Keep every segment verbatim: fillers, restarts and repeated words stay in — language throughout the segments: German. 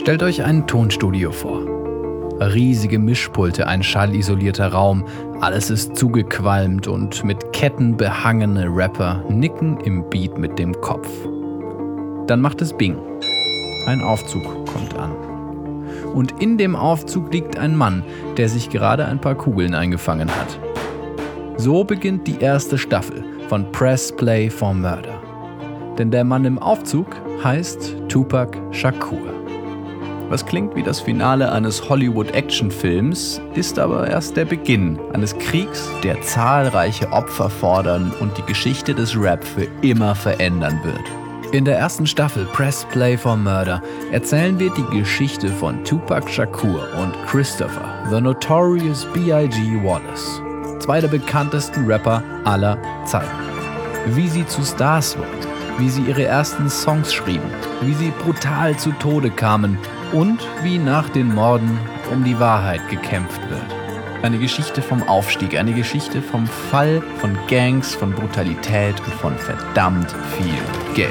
Stellt euch ein Tonstudio vor. Riesige Mischpulte, ein schallisolierter Raum, alles ist zugequalmt und mit Ketten behangene Rapper nicken im Beat mit dem Kopf. Dann macht es Bing. Ein Aufzug kommt an. Und in dem Aufzug liegt ein Mann, der sich gerade ein paar Kugeln eingefangen hat. So beginnt die erste Staffel von Press Play for Murder. Denn der Mann im Aufzug heißt Tupac Shakur. Was klingt wie das Finale eines Hollywood-Actionfilms, ist aber erst der Beginn eines Kriegs, der zahlreiche Opfer fordern und die Geschichte des Rap für immer verändern wird. In der ersten Staffel Press Play for Murder erzählen wir die Geschichte von Tupac Shakur und Christopher, The Notorious B I G Wallace, zwei der bekanntesten Rapper aller Zeiten. Wie sie zu Stars wurden, wie sie ihre ersten Songs schrieben, wie sie brutal zu Tode kamen und wie nach den Morden um die Wahrheit gekämpft wird. Eine Geschichte vom Aufstieg, eine Geschichte vom Fall, von Gangs, von Brutalität und von verdammt viel Geld.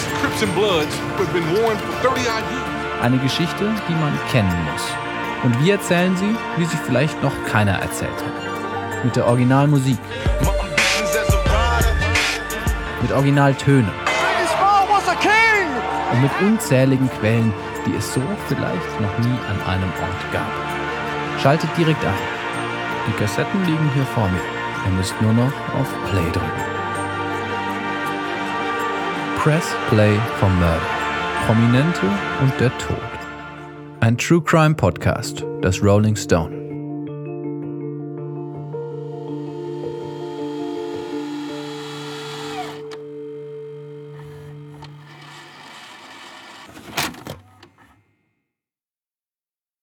Eine Geschichte, die man kennen muss. Und wir erzählen sie, wie sie vielleicht noch keiner erzählt hat. Mit der Originalmusik. Mit Originaltönen. Und mit unzähligen Quellen, die es so vielleicht noch nie an einem Ort gab. Schaltet direkt ein. Die Kassetten liegen hier vor mir. Ihr müsst nur noch auf Play drücken. Press Play for Murder. Prominente und der Tod. Ein True Crime Podcast des Rolling Stone.